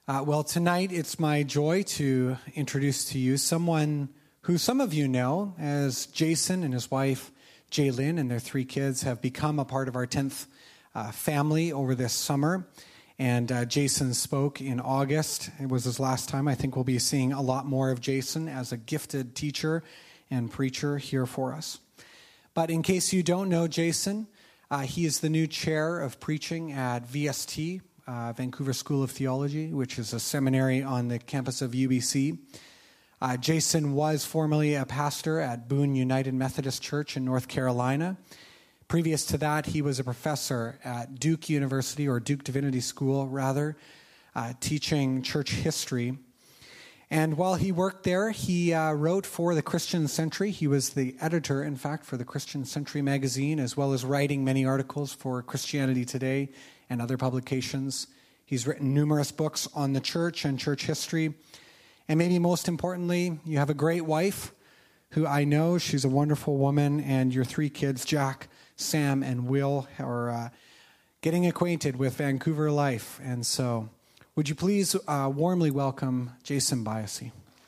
Well, tonight it's my joy to introduce to you someone who some of you know as Jason and his wife, Jaylyn, and their 3 kids have become a part of our 10th family over this summer. And Jason spoke in August. It was his last time. I think we'll be seeing a lot more of Jason as a gifted teacher and preacher here for us. But in case you don't know Jason, he is the new chair of preaching at VST, Vancouver School of Theology, which is a seminary on the campus of UBC. Jason was formerly a pastor at Boone United Methodist Church in North Carolina. Previous to that, he was a professor at Duke University, or Duke Divinity School, rather, teaching church history. And while he worked there, he wrote for the Christian Century. He was the editor, in fact, for the Christian Century magazine, as well as writing many articles for Christianity Today and other publications. He's written numerous books on the church and church history. And maybe most importantly, you have a great wife who I know, she's a wonderful woman, and your 3 kids, Jack, Sam, and Will, are getting acquainted with Vancouver life. And so, would you please warmly welcome Jason Biasi.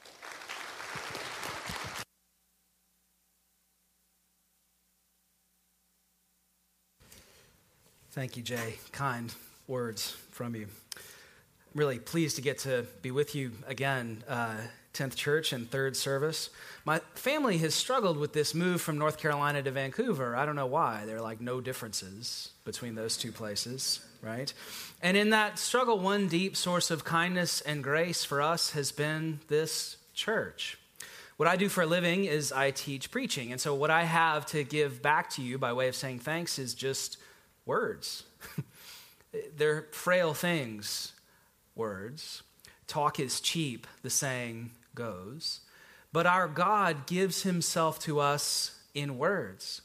Thank you, Jay. Kind words from you. I'm really pleased to get to be with you again, 10th Church and 3rd service. My family has struggled with this move from North Carolina to Vancouver. I don't know why. There are like no differences between those 2 places, right? And in that struggle, one deep source of kindness and grace for us has been this church. What I do for a living is I teach preaching. And so what I have to give back to you by way of saying thanks is just words. They're frail things, words. Talk is cheap, the saying goes. But our God gives himself to us in words.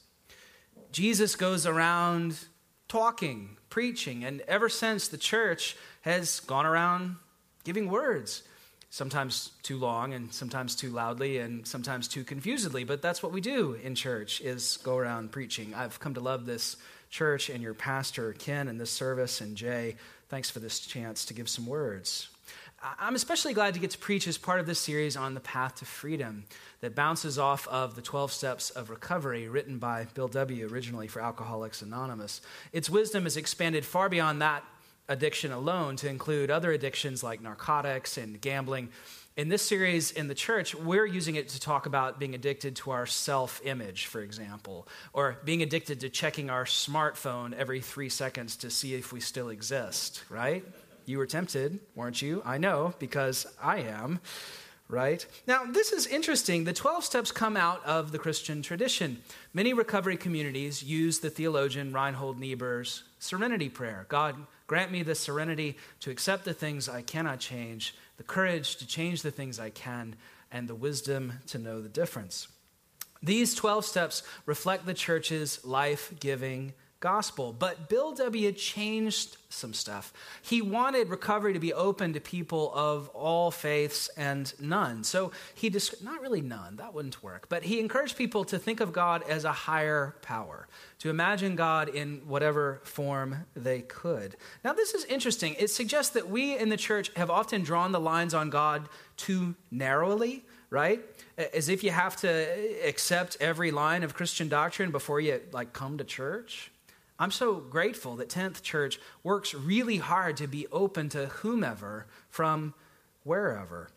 Jesus goes around talking, preaching, and ever since the church has gone around giving words. Sometimes too long and sometimes too loudly and sometimes too confusedly, but that's what we do in church, is go around preaching. I've come to love this church and your pastor, Ken, and this service, and Jay. Thanks for this chance to give some words. I'm especially glad to get to preach as part of this series on the path to freedom that bounces off of the 12 Steps of Recovery written by Bill W. originally for Alcoholics Anonymous. Its wisdom is expanded far beyond that addiction alone to include other addictions like narcotics and gambling. In this series in the church, we're using it to talk about being addicted to our self-image, for example, or being addicted to checking our smartphone every 3 seconds to see if we still exist, right? You were tempted, weren't you? I know, because I am, right? Now, this is interesting. The 12 steps come out of the Christian tradition. Many recovery communities use the theologian Reinhold Niebuhr's serenity prayer. God, grant me the serenity to accept the things I cannot change, the courage to change the things I can, and the wisdom to know the difference. These 12 steps reflect the church's life-giving gospel, but Bill W. changed some stuff. He wanted recovery to be open to people of all faiths and none. So not really none, that wouldn't work, but he encouraged people to think of God as a higher power, to imagine God in whatever form they could. Now, this is interesting. It suggests that we in the church have often drawn the lines on God too narrowly, right? As if you have to accept every line of Christian doctrine before you come to church. I'm so grateful that 10th Church works really hard to be open to whomever from wherever.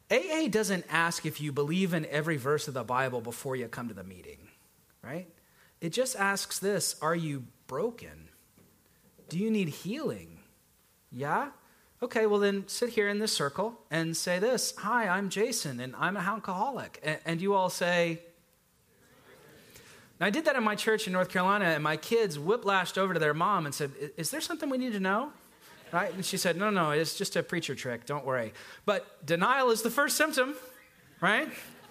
AA doesn't ask if you believe in every verse of the Bible before you come to the meeting, right? It just asks this: are you broken? Do you need healing? Yeah? Okay, well then sit here in this circle and say this: hi, I'm Jason and I'm an alcoholic. And you all say... Now, I did that in my church in North Carolina, and my kids whiplashed over to their mom and said, is there something we need to know? Right? And she said, no, it's just a preacher trick, don't worry. But denial is the first symptom, right?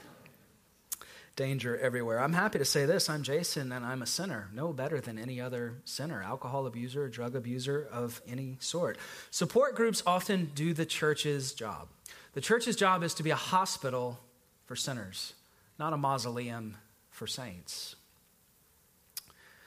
Danger everywhere. I'm happy to say this: I'm Jason, and I'm a sinner, no better than any other sinner, alcohol abuser, drug abuser of any sort. Support groups often do the church's job. The church's job is to be a hospital for sinners, not a mausoleum for saints.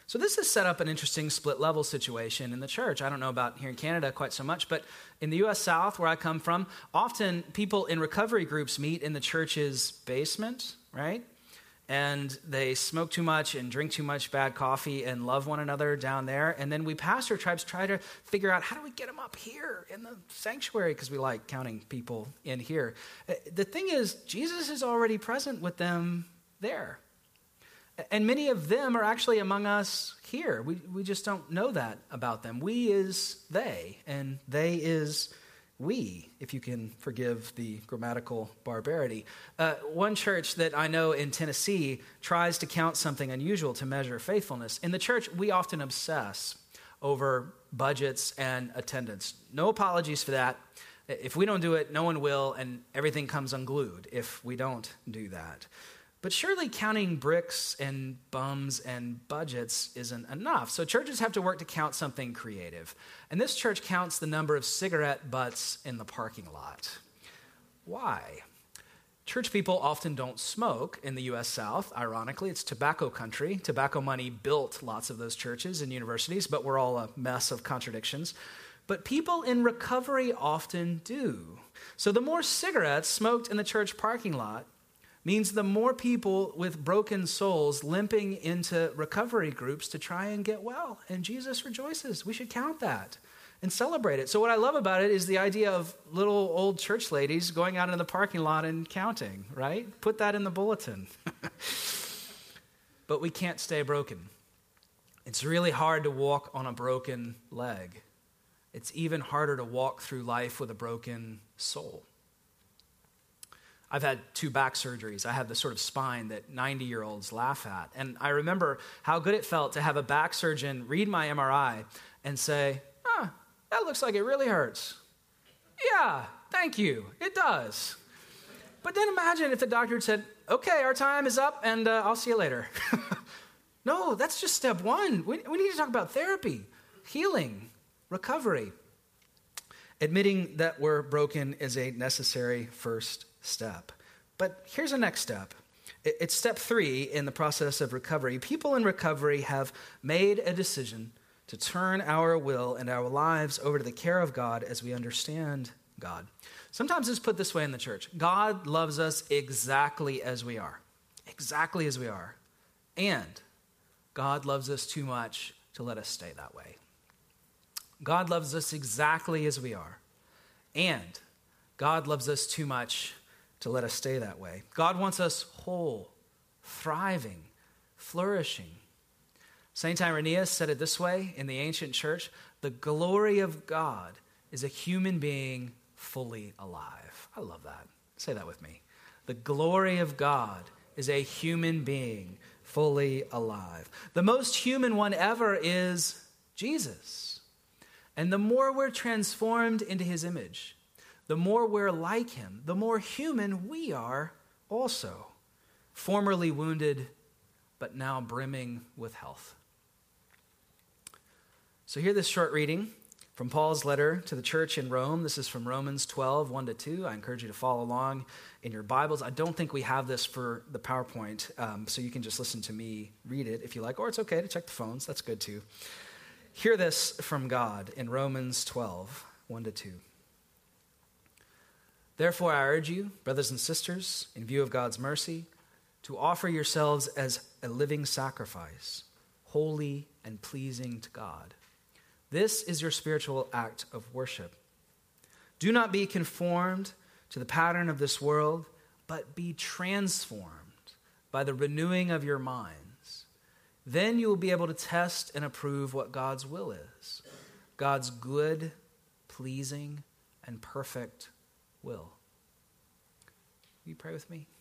So this has set up an interesting split-level situation in the church. I don't know about here in Canada quite so much, but in the U.S. South, where I come from, often people in recovery groups meet in the church's basement, right? And they smoke too much and drink too much bad coffee and love one another down there. And then we pastor tribes try to figure out, how do we get them up here in the sanctuary? Because we like counting people in here. The thing is, Jesus is already present with them there. And many of them are actually among us here. We just don't know that about them. We is they, and they is we, if you can forgive the grammatical barbarity. One church that I know in Tennessee tries to count something unusual to measure faithfulness. In the church, we often obsess over budgets and attendance. No apologies for that. If we don't do it, no one will, and everything comes unglued if we don't do that. But surely counting bricks and bums and budgets isn't enough. So churches have to work to count something creative. And this church counts the number of cigarette butts in the parking lot. Why? Church people often don't smoke in the U.S. South. Ironically, it's tobacco country. Tobacco money built lots of those churches and universities, but we're all a mess of contradictions. But people in recovery often do. So the more cigarettes smoked in the church parking lot means the more people with broken souls limping into recovery groups to try and get well. And Jesus rejoices. We should count that and celebrate it. So what I love about it is the idea of little old church ladies going out in the parking lot and counting, right? Put that in the bulletin. But we can't stay broken. It's really hard to walk on a broken leg. It's even harder to walk through life with a broken soul. I've had 2 back surgeries. I have the sort of spine that 90-year-olds laugh at. And I remember how good it felt to have a back surgeon read my MRI and say, that looks like it really hurts. Yeah, thank you. It does. But then imagine if the doctor had said, okay, our time is up and I'll see you later. No, that's just step 1. We need to talk about therapy, healing, recovery. Admitting that we're broken is a necessary first step. But here's the next step. It's step 3 in the process of recovery. People in recovery have made a decision to turn our will and our lives over to the care of God as we understand God. Sometimes it's put this way in the church. God loves us exactly as we are. Exactly as we are. And God loves us too much to let us stay that way. God loves us exactly as we are. And God loves us too much to let us stay that way. God wants us whole, thriving, flourishing. St. Irenaeus said it this way in the ancient church: the glory of God is a human being fully alive. I love that. Say that with me. The glory of God is a human being fully alive. The most human one ever is Jesus. And the more we're transformed into his image, the more we're like him, the more human we are also. Formerly wounded, but now brimming with health. So hear this short reading from Paul's letter to the church in Rome. This is from Romans 12, 1-2. I encourage you to follow along in your Bibles. I don't think we have this for the PowerPoint, so you can just listen to me read it if you like, or it's okay to check the phones. That's good too. Hear this from God in Romans 12, 1-2. Therefore, I urge you, brothers and sisters, in view of God's mercy, to offer yourselves as a living sacrifice, holy and pleasing to God. This is your spiritual act of worship. Do not be conformed to the pattern of this world, but be transformed by the renewing of your minds. Then you will be able to test and approve what God's will is, God's good, pleasing, and perfect will. Will you pray with me?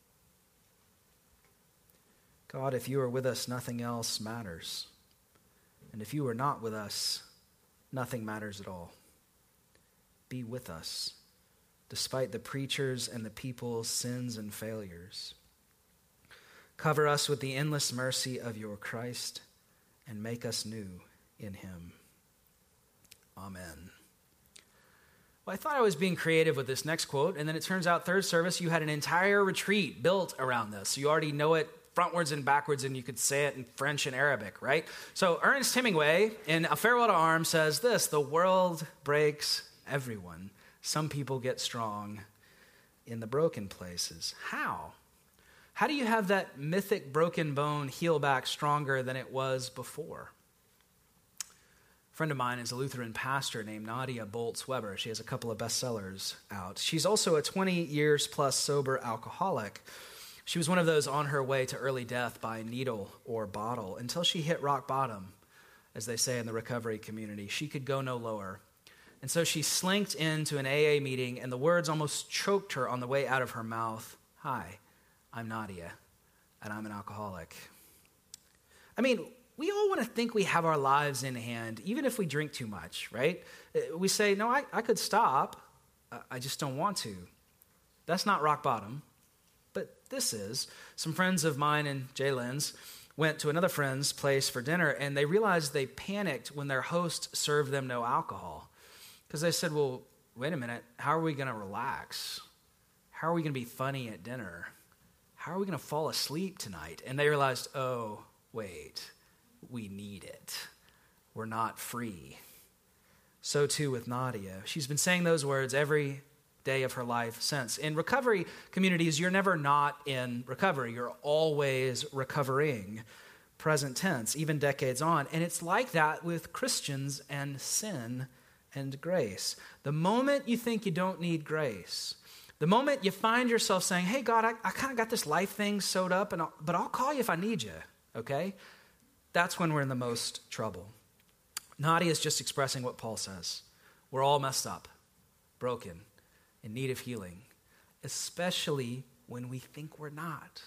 God, if you are with us, nothing else matters. And if you are not with us, nothing matters at all. Be with us, despite the preachers and the people's sins and failures. Cover us with the endless mercy of your Christ, and make us new in him. Amen. Well, I thought I was being creative with this next quote, and then it turns out third service, you had an entire retreat built around this. So you already know it frontwards and backwards, and you could say it in French and Arabic, right? So Ernest Hemingway, in A Farewell to Arms, says this: the world breaks everyone. Some people get strong in the broken places. How? How do you have that mythic broken bone heal back stronger than it was before? A friend of mine is a Lutheran pastor named Nadia Bolz-Weber. She has a couple of bestsellers out. She's also a 20 years plus sober alcoholic. She was one of those on her way to early death by needle or bottle until she hit rock bottom, as they say in the recovery community. She could go no lower. And so she slinked into an AA meeting, and the words almost choked her on the way out of her mouth. Hi, I'm Nadia, and I'm an alcoholic. I mean, we all want to think we have our lives in hand, even if we drink too much, right? We say, no, I could stop. I just don't want to. That's not rock bottom. But this is. Some friends of mine and Jaylen's went to another friend's place for dinner, and they realized they panicked when their host served them no alcohol. Because they said, well, wait a minute, how are we going to relax? How are we going to be funny at dinner? How are we going to fall asleep tonight? And they realized, oh, wait, we need it. We're not free. So too with Nadia. She's been saying those words every day of her life since. In recovery communities, you're never not in recovery. You're always recovering, present tense, even decades on. And it's like that with Christians and sin and grace. The moment you think you don't need grace, the moment you find yourself saying, hey, God, I kind of got this life thing sewed up, but I'll call you if I need you, okay? That's when we're in the most trouble. Nadia is just expressing what Paul says. We're all messed up, broken, in need of healing, especially when we think we're not.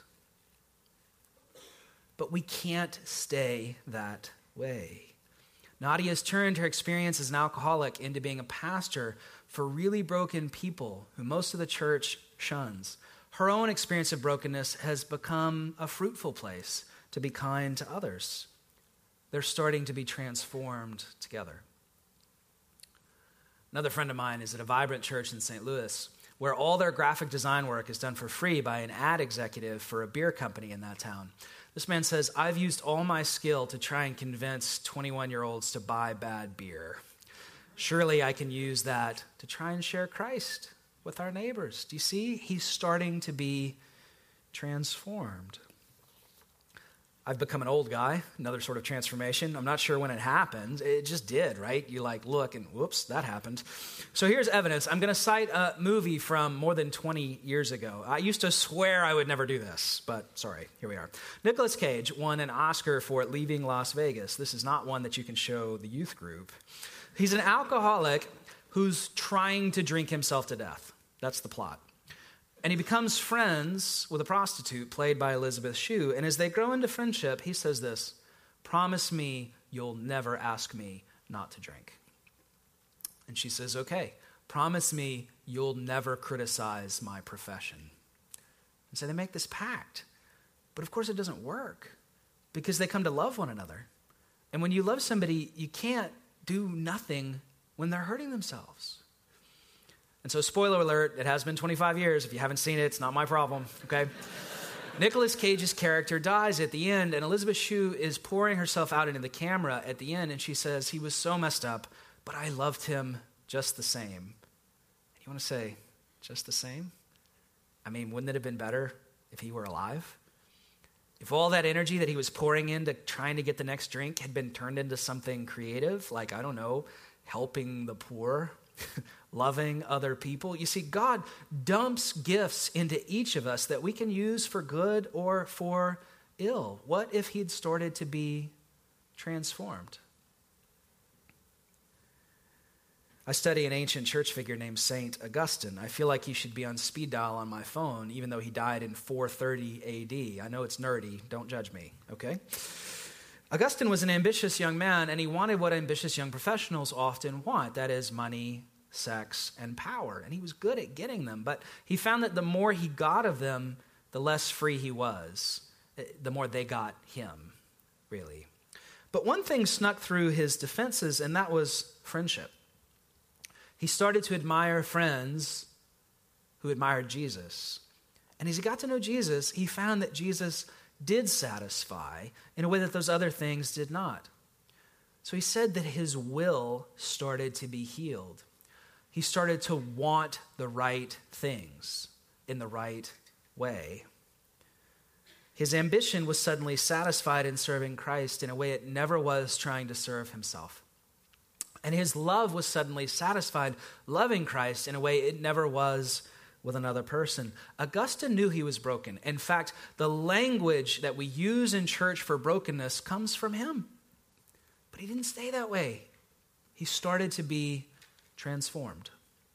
But we can't stay that way. Nadia has turned her experience as an alcoholic into being a pastor for really broken people who most of the church shuns. Her own experience of brokenness has become a fruitful place to be kind to others. They're starting to be transformed together. Another friend of mine is at a vibrant church in St. Louis where all their graphic design work is done for free by an ad executive for a beer company in that town. This man says, I've used all my skill to try and convince 21-year-olds to buy bad beer. Surely I can use that to try and share Christ with our neighbors. Do you see? He's starting to be transformed. I've become an old guy, another sort of transformation. I'm not sure when it happened. It just did, right? You look and whoops, that happened. So here's evidence. I'm going to cite a movie from more than 20 years ago. I used to swear I would never do this, but sorry, here we are. Nicolas Cage won an Oscar for Leaving Las Vegas. This is not one that you can show the youth group. He's an alcoholic who's trying to drink himself to death. That's the plot. And he becomes friends with a prostitute played by Elizabeth Shue. And as they grow into friendship, he says this, promise me you'll never ask me not to drink. And she says, okay, promise me you'll never criticize my profession. And so they make this pact. But of course it doesn't work because they come to love one another. And when you love somebody, you can't do nothing when they're hurting themselves. And so, spoiler alert, it has been 25 years. If you haven't seen it, it's not my problem, okay? Nicolas Cage's character dies at the end, and Elizabeth Shue is pouring herself out into the camera at the end, and she says, he was so messed up, but I loved him just the same. And you want to say, just the same? I mean, wouldn't it have been better if he were alive? If all that energy that he was pouring into trying to get the next drink had been turned into something creative, like, I don't know, helping the poor, loving other people. You see, God dumps gifts into each of us that we can use for good or for ill. What if he'd started to be transformed? I study an ancient church figure named Saint Augustine. I feel like he should be on speed dial on my phone, even though he died in 430 AD. I know it's nerdy. Don't judge me, okay? Augustine was an ambitious young man, and he wanted what ambitious young professionals often want. That is money, sex, and power. And he was good at getting them. But he found that the more he got of them, the less free he was. The more they got him, really. But one thing snuck through his defenses, and that was friendship. He started to admire friends who admired Jesus. And as he got to know Jesus, he found that Jesus did satisfy in a way that those other things did not. So he said that his will started to be healed. He started to want the right things in the right way. His ambition was suddenly satisfied in serving Christ in a way it never was trying to serve himself. And his love was suddenly satisfied loving Christ in a way it never was with another person. Augustine knew he was broken. In fact, the language that we use in church for brokenness comes from him. But he didn't stay that way. He started to be transformed.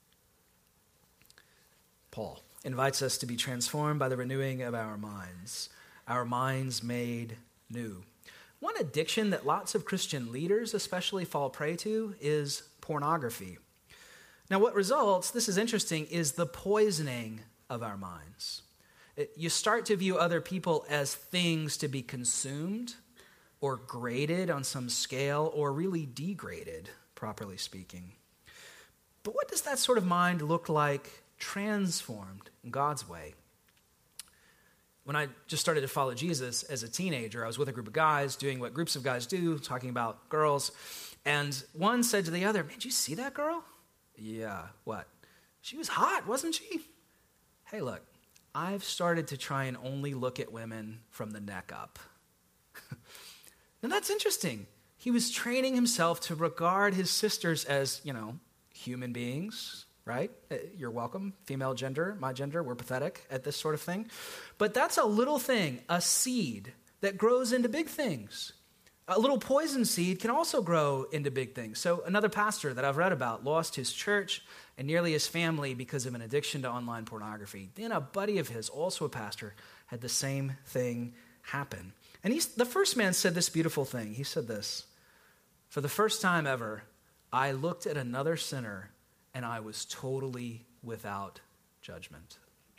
Paul invites us to be transformed by the renewing of our minds made new. One addiction that lots of Christian leaders especially fall prey to is pornography. Now what results, this is interesting, is the poisoning of our minds. You start to view other people as things to be consumed or graded on some scale or really degraded, properly speaking. But what does that sort of mind look like transformed in God's way? When I just started to follow Jesus as a teenager, I was with a group of guys doing what groups of guys do, talking about girls. And one said to the other, "Man, did you see that girl?" "Yeah, what?" "She was hot, wasn't she?" "Hey, look, I've started to try and only look at women from the neck up." Now that's interesting. He was training himself to regard his sisters as, human beings, right? You're welcome. Female gender, my gender, we're pathetic at this sort of thing. But that's a little thing, a seed that grows into big things. A little poison seed can also grow into big things. So another pastor that I've read about lost his church and nearly his family because of an addiction to online pornography. Then a buddy of his, also a pastor, had the same thing happen. And the first man said this beautiful thing. He said this, "For the first time ever, I looked at another sinner and I was totally without judgment."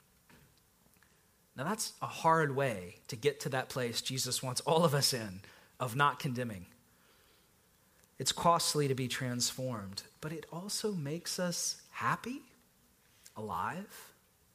Now that's a hard way to get to that place Jesus wants all of us in, of not condemning. It's costly to be transformed, but it also makes us happy, alive.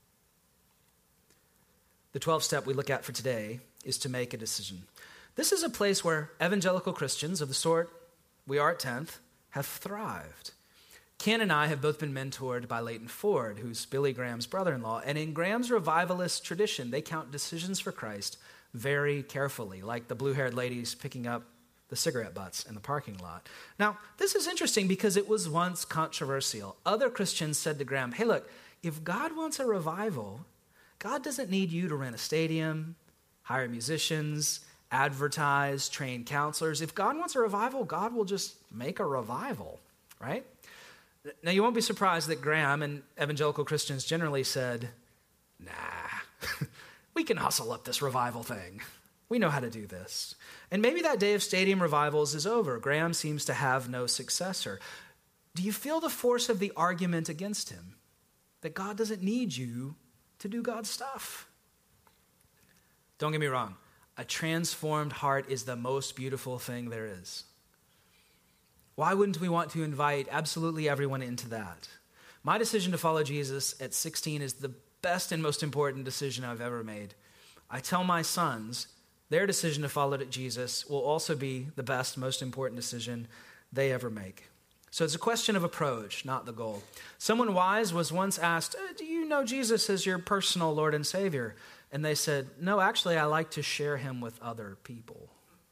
The 12th step we look at for today is to make a decision. This is a place where evangelical Christians of the sort we are at 10th have thrived. Ken and I have both been mentored by Leighton Ford, who's Billy Graham's brother-in-law. And in Graham's revivalist tradition, they count decisions for Christ very carefully, like the blue-haired ladies picking up the cigarette butts in the parking lot. Now, this is interesting because it was once controversial. Other Christians said to Graham, "Hey, look, if God wants a revival, God doesn't need you to rent a stadium, hire musicians, advertise, train counselors. If God wants a revival, God will just make a revival," right? Now, you won't be surprised that Graham and evangelical Christians generally said, "Nah, we can hustle up this revival thing. We know how to do this." And maybe that day of stadium revivals is over. Graham seems to have no successor. Do you feel the force of the argument against him? That God doesn't need you to do God's stuff? Don't get me wrong. A transformed heart is the most beautiful thing there is. Why wouldn't we want to invite absolutely everyone into that? My decision to follow Jesus at 16 is the best and most important decision I've ever made. I tell my sons their decision to follow Jesus will also be the best, most important decision they ever make. So it's a question of approach, not the goal. Someone wise was once asked, "Do you know Jesus as your personal Lord and Savior?" And they said, "No, actually, I like to share him with other people."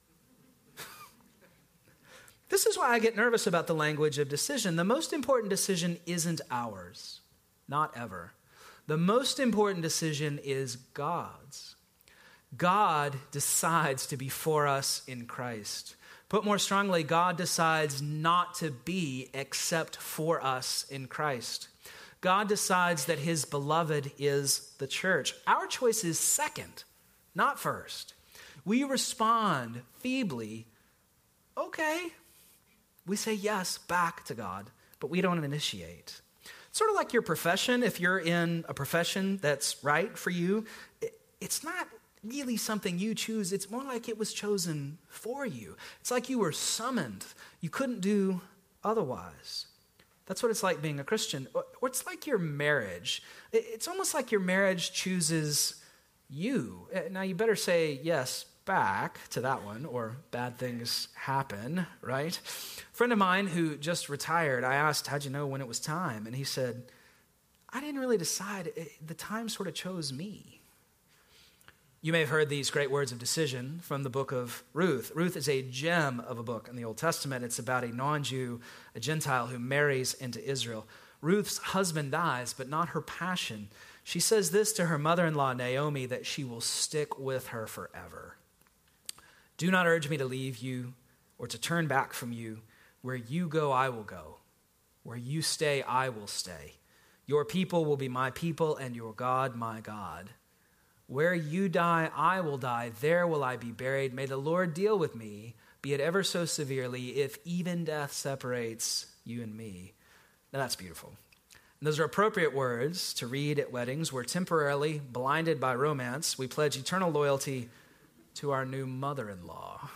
This is why I get nervous about the language of decision. The most important decision isn't ours, not ever. The most important decision is God's. God decides to be for us in Christ. Put more strongly, God decides not to be except for us in Christ. God decides that his beloved is the church. Our choice is second, not first. We respond feebly, okay. We say yes back to God, but we don't initiate. Sort of like your profession. If you're in a profession that's right for you, it's not really something you choose. It's more like it was chosen for you. It's like you were summoned. You couldn't do otherwise. That's what it's like being a Christian. Or it's like your marriage. It's almost like your marriage chooses you. Now you better say yes back to that one, or bad things happen, right? A friend of mine who just retired, I asked, how'd you know when it was time? And he said, I didn't really decide. The time sort of chose me. You may have heard these great words of decision from the book of Ruth. Ruth is a gem of a book in the Old Testament. It's about a non-Jew, a Gentile who marries into Israel. Ruth's husband dies, but not her passion. She says this to her mother-in-law, Naomi, that she will stick with her forever. Do not urge me to leave you or to turn back from you. Where you go, I will go. Where you stay, I will stay. Your people will be my people, and your God, my God. Where you die, I will die. There will I be buried. May the Lord deal with me, be it ever so severely, if even death separates you and me. Now that's beautiful. And those are appropriate words to read at weddings. We're temporarily blinded by romance. We pledge eternal loyalty to our new mother-in-law.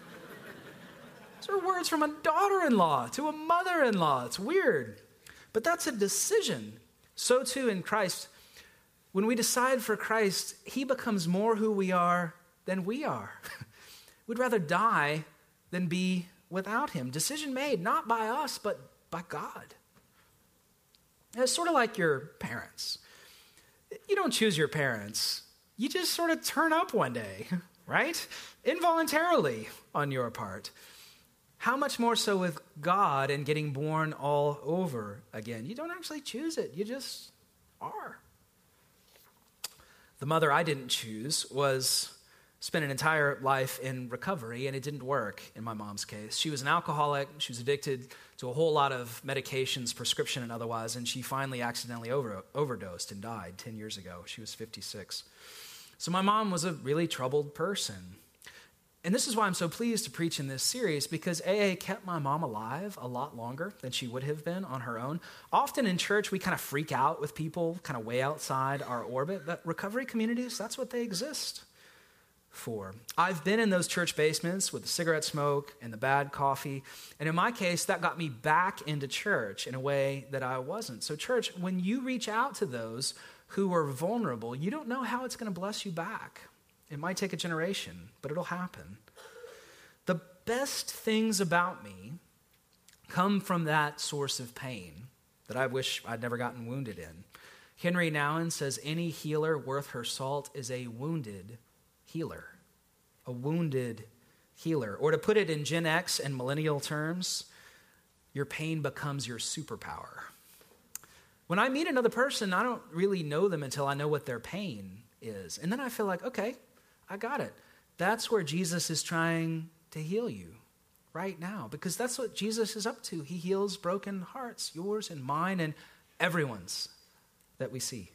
Those are words from a daughter-in-law to a mother-in-law. It's weird. But that's a decision. So too in Christ. When we decide for Christ, he becomes more who we are than we are. We'd rather die than be without him. Decision made, not by us, but by God. And it's sort of like your parents. You don't choose your parents. You just sort of turn up one day, right? Involuntarily on your part. How much more so with God and getting born all over again? You don't actually choose it. You just are. The mother I didn't choose spent an entire life in recovery, and it didn't work in my mom's case. She was an alcoholic. She was addicted to a whole lot of medications, prescription and otherwise, and she finally accidentally overdosed and died 10 years ago. She was 56. So my mom was a really troubled person. And this is why I'm so pleased to preach in this series, because AA kept my mom alive a lot longer than she would have been on her own. Often in church, we kind of freak out with people kind of way outside our orbit, but recovery communities, that's what they exist for. I've been in those church basements with the cigarette smoke and the bad coffee, and in my case, that got me back into church in a way that I wasn't. So church, when you reach out to those who are vulnerable, you don't know how it's going to bless you back. It might take a generation, but it'll happen. The best things about me come from that source of pain that I wish I'd never gotten wounded in. Henry Nouwen says, any healer worth her salt is a wounded healer. A wounded healer. Or to put it in Gen X and millennial terms, your pain becomes your superpower. When I meet another person, I don't really know them until I know what their pain is. And then I feel like, okay, I got it. That's where Jesus is trying to heal you right now, because that's what Jesus is up to. He heals broken hearts, yours and mine and everyone's that we see.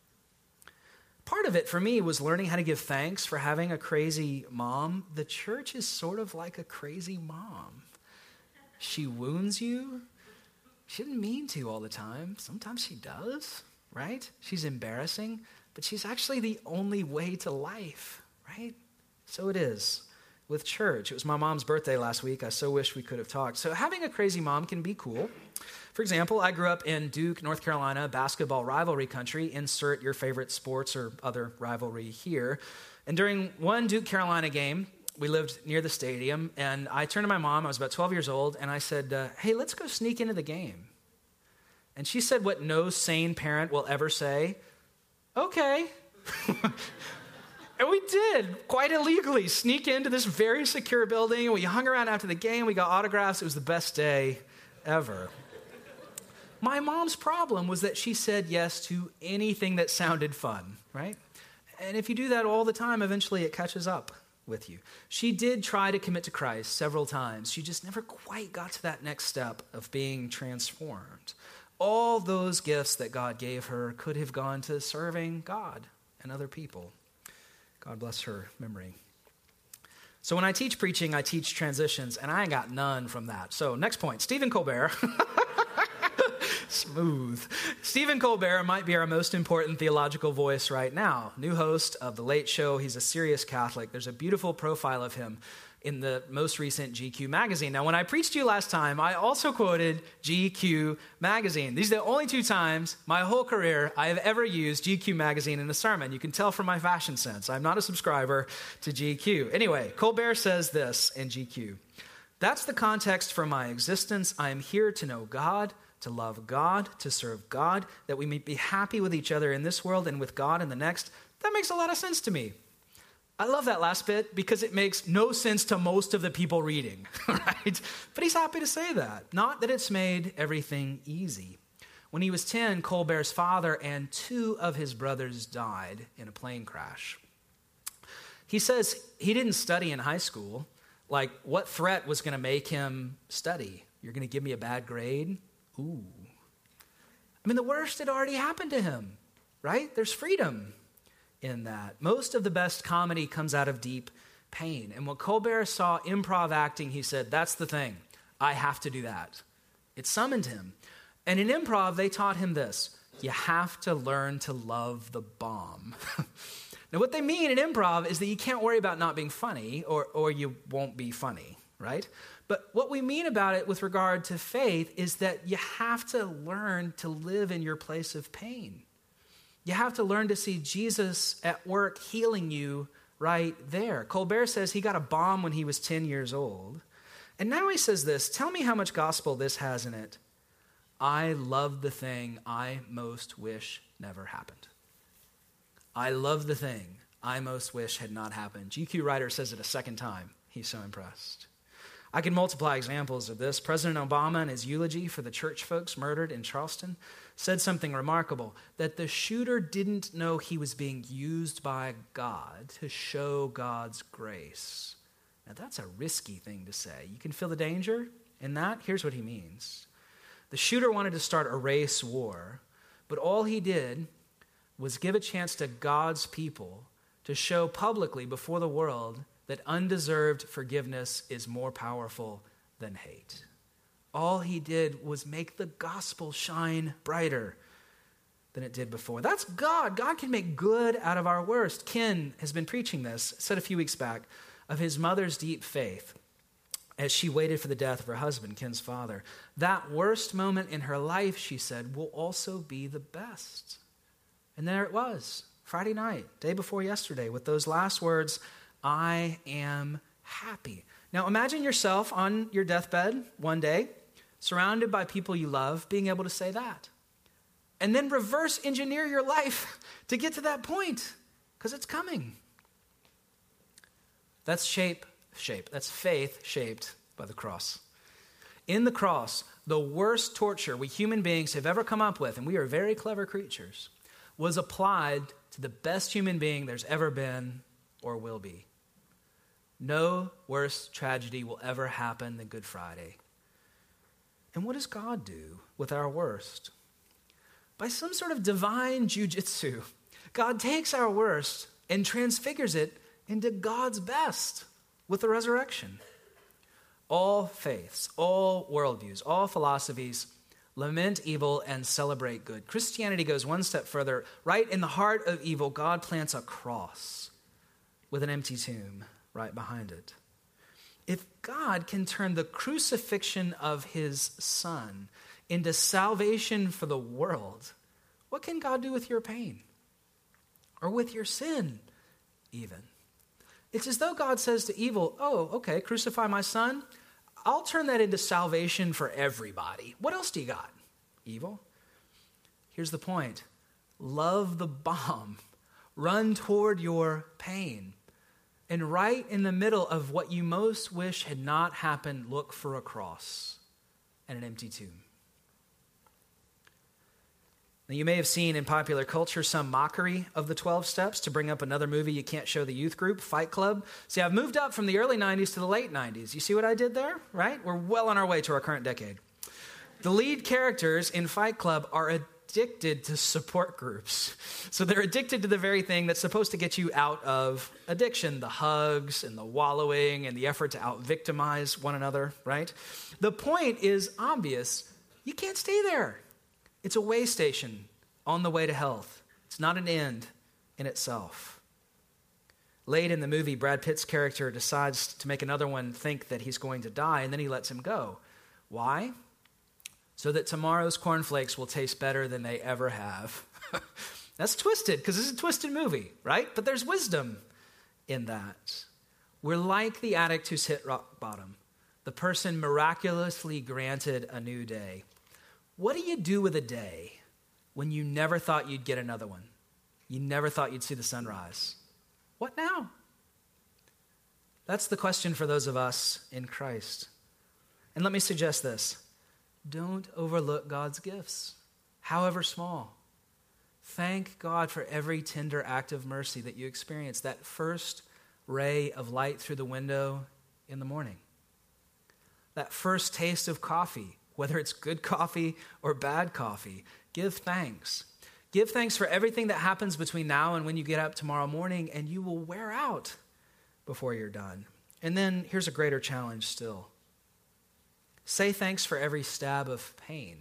Part of it for me was learning how to give thanks for having a crazy mom. The church is sort of like a crazy mom. She wounds you. She didn't mean to all the time. Sometimes she does, right? She's embarrassing, but she's actually the only way to life. Right? So it is with church. It was my mom's birthday last week. I so wish we could have talked. So having a crazy mom can be cool. For example, I grew up in Duke, North Carolina, basketball rivalry country. Insert your favorite sports or other rivalry here. And during one Duke Carolina game, we lived near the stadium, and I turned to my mom. I was about 12 years old, and I said, hey, let's go sneak into the game. And she said what no sane parent will ever say, okay. And we did, quite illegally, sneak into this very secure building. We hung around after the game. We got autographs. It was the best day ever. My mom's problem was that she said yes to anything that sounded fun, right? And if you do that all the time, eventually it catches up with you. She did try to commit to Christ several times. She just never quite got to that next step of being transformed. All those gifts that God gave her could have gone to serving God and other people. God bless her memory. So when I teach preaching, I teach transitions, and I ain't got none from that. So next point, Stephen Colbert. Smooth. Stephen Colbert might be our most important theological voice right now. New host of The Late Show. He's a serious Catholic. There's a beautiful profile of him in the most recent GQ magazine. Now, when I preached to you last time, I also quoted GQ magazine. These are the only 2 times my whole career I have ever used GQ magazine in a sermon. You can tell from my fashion sense. I'm not a subscriber to GQ. Anyway, Colbert says this in GQ. That's the context for my existence. I am here to know God, to love God, to serve God, that we may be happy with each other in this world and with God in the next. That makes a lot of sense to me. I love that last bit because it makes no sense to most of the people reading, right? But he's happy to say that. Not that it's made everything easy. When he was 10, Colbert's father and 2 of his brothers died in a plane crash. He says he didn't study in high school. Like, what threat was going to make him study? You're going to give me a bad grade? Ooh. I mean, the worst had already happened to him, right? There's freedom in that. Most of the best comedy comes out of deep pain. And when Colbert saw improv acting, he said, that's the thing. I have to do that. It summoned him. And in improv, they taught him this. You have to learn to love the bomb. Now, what they mean in improv is that you can't worry about not being funny or you won't be funny, right? But what we mean about it with regard to faith is that you have to learn to live in your place of pain. You have to learn to see Jesus at work healing you right there. Colbert says he got a bomb when he was 10 years old. And now he says this, tell me how much gospel this has in it. I love the thing I most wish never happened. I love the thing I most wish had not happened. GQ writer says it a second time. He's so impressed. I can multiply examples of this. President Obama, in his eulogy for the church folks murdered in Charleston, said something remarkable, that the shooter didn't know he was being used by God to show God's grace. Now, that's a risky thing to say. You can feel the danger in that? Here's what he means. The shooter wanted to start a race war, but all he did was give a chance to God's people to show publicly before the world that undeserved forgiveness is more powerful than hate. All he did was make the gospel shine brighter than it did before. That's God. God can make good out of our worst. Ken has been preaching this, said a few weeks back, of his mother's deep faith as she waited for the death of her husband, Ken's father. That worst moment in her life, she said, will also be the best. And there it was, Friday night, day before yesterday, with those last words, I am happy. Now imagine yourself on your deathbed one day, surrounded by people you love, being able to say that. And then reverse engineer your life to get to that point, because it's coming. That's That's faith shaped by the cross. In the cross, the worst torture we human beings have ever come up with, and we are very clever creatures, was applied to the best human being there's ever been or will be. No worse tragedy will ever happen than Good Friday. And what does God do with our worst? By some sort of divine jujitsu, God takes our worst and transfigures it into God's best with the resurrection. All faiths, all worldviews, all philosophies lament evil and celebrate good. Christianity goes one step further. Right in the heart of evil, God plants a cross with an empty tomb right behind it. If God can turn the crucifixion of his son into salvation for the world, what can God do with your pain? Or with your sin, even? It's as though God says to evil, oh, okay, crucify my son. I'll turn that into salvation for everybody. What else do you got, evil? Here's the point. Love the bomb. Run toward your pain. And right in the middle of what you most wish had not happened, look for a cross and an empty tomb. Now, you may have seen in popular culture some mockery of the 12 steps, to bring up another movie you can't show the youth group, Fight Club. See, I've moved up from the early 90s to the late 90s. You see what I did there, right? We're well on our way to our current decade. The lead characters in Fight Club are addicted to support groups. So they're addicted to the very thing that's supposed to get you out of addiction, the hugs and the wallowing and the effort to out-victimize one another, right? The point is obvious. You can't stay there. It's a way station on the way to health. It's not an end in itself. Late in the movie, Brad Pitt's character decides to make another one think that he's going to die, and then he lets him go. Why? So that tomorrow's cornflakes will taste better than they ever have. That's twisted, because this is a twisted movie, right? But there's wisdom in that. We're like the addict who's hit rock bottom, the person miraculously granted a new day. What do you do with a day when you never thought you'd get another one? You never thought you'd see the sunrise. What now? That's the question for those of us in Christ. And let me suggest this. Don't overlook God's gifts, however small. Thank God for every tender act of mercy that you experience, that first ray of light through the window in the morning, that first taste of coffee, whether it's good coffee or bad coffee. Give thanks. Give thanks for everything that happens between now and when you get up tomorrow morning, and you will wear out before you're done. And then here's a greater challenge still. Say thanks for every stab of pain,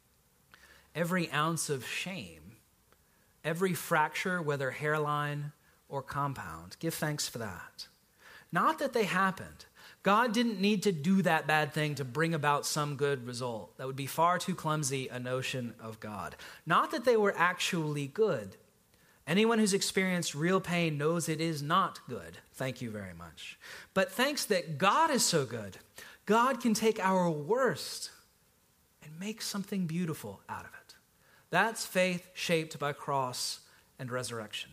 every ounce of shame, every fracture, whether hairline or compound. Give thanks for that. Not that they happened. God didn't need to do that bad thing to bring about some good result. That would be far too clumsy a notion of God. Not that they were actually good. Anyone who's experienced real pain knows it is not good. Thank you very much. But thanks that God is so good. God can take our worst and make something beautiful out of it. That's faith shaped by cross and resurrection.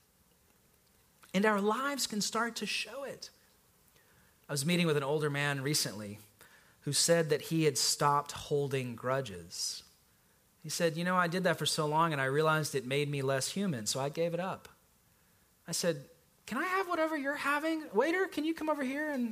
And our lives can start to show it. I was meeting with an older man recently who said that he had stopped holding grudges. He said, I did that for so long and I realized it made me less human, so I gave it up. I said, can I have whatever you're having? Waiter, can you come over here? And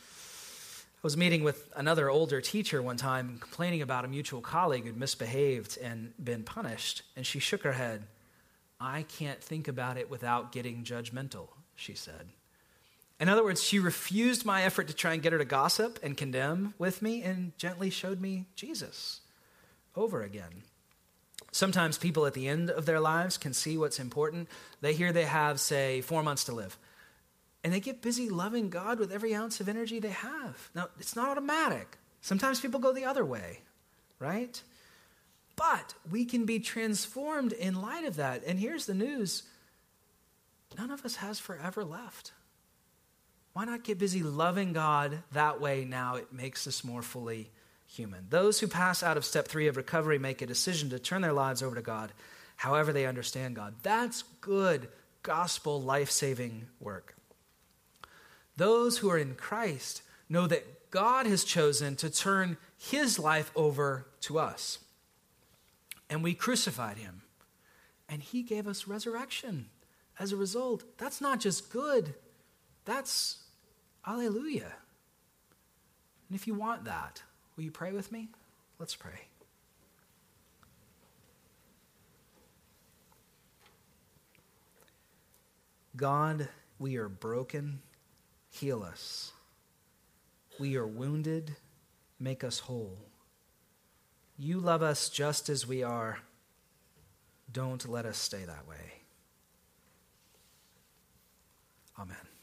I was meeting with another older teacher one time complaining about a mutual colleague who'd misbehaved and been punished, and she shook her head. I can't think about it without getting judgmental, she said. In other words, she refused my effort to try and get her to gossip and condemn with me and gently showed me Jesus over again. Sometimes people at the end of their lives can see what's important. They hear they have, say, 4 months to live. And they get busy loving God with every ounce of energy they have. Now, it's not automatic. Sometimes people go the other way, right? But we can be transformed in light of that. And here's the news. None of us has forever left. Why not get busy loving God that way now? It makes us more fully human. Those who pass out of step 3 of recovery make a decision to turn their lives over to God, however they understand God. That's good gospel life-saving work. Those who are in Christ know that God has chosen to turn his life over to us. And we crucified him. And he gave us resurrection as a result. That's not just good. That's hallelujah. And if you want that, will you pray with me? Let's pray. God, we are broken. Heal us. We are wounded. Make us whole. You love us just as we are. Don't let us stay that way. Amen.